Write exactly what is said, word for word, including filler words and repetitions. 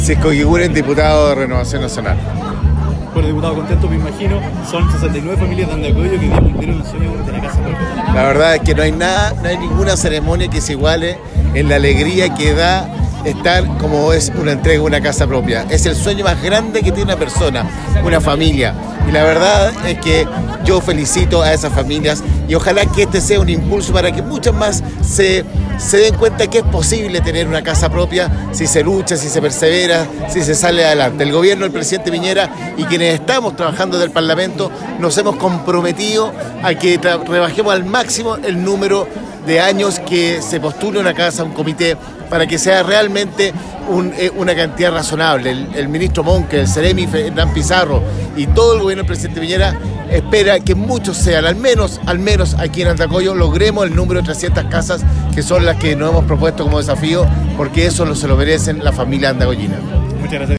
Francisco Eguiguren, diputado de Renovación Nacional. Bueno, diputado, contento me imagino. Son sesenta y nueve familias de Andacollo que día cumplieron el sueño de la casa propia. La verdad es que no hay nada, no hay ninguna ceremonia que se iguale en la alegría que da estar como es una entrega de una casa propia. Es el sueño más grande que tiene una persona, una familia. Y la verdad es que yo felicito a esas familias y ojalá que este sea un impulso para que muchas más se, se den cuenta que es posible tener una casa propia si se lucha, si se persevera, si se sale adelante. El gobierno del presidente Piñera y quienes estamos trabajando desde el Parlamento nos hemos comprometido a que rebajemos al máximo el número de años que se postule una casa, un comité, para que sea realmente un, eh, una cantidad razonable. El, el ministro Monque, el Ceremi Hernán Pizarro y todo el gobierno del presidente Piñera espera que muchos sean, al menos, al menos aquí en Andacollo, logremos el número de trescientas casas que son las que nos hemos propuesto como desafío, porque eso se lo merecen la familia andacollina. Muchas gracias.